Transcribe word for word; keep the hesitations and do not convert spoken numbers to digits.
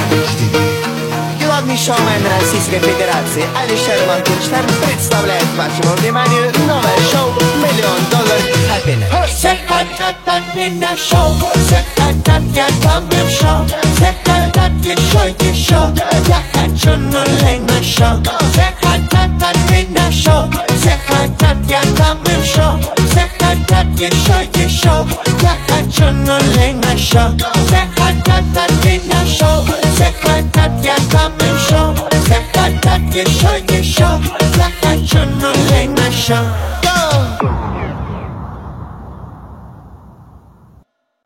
Главный шоумен Российской Федерации Алишер Моргенштерн представляет вашему вниманию новое шоу «Миллион долларов Happiness». Все хотят от меня шоу, все хотят, я там и в шоу. Все хотят еще, еще, я хочу нулей на шоу. Все хотят от меня шоу, все хотят, я там и в шоу. Все хотят еще, еще, я хочу нулей на шоу. Все хотят от меня шоу, все хотят, я там и в шоу. Все хотят еще, еще, я хочу нулей на шоу.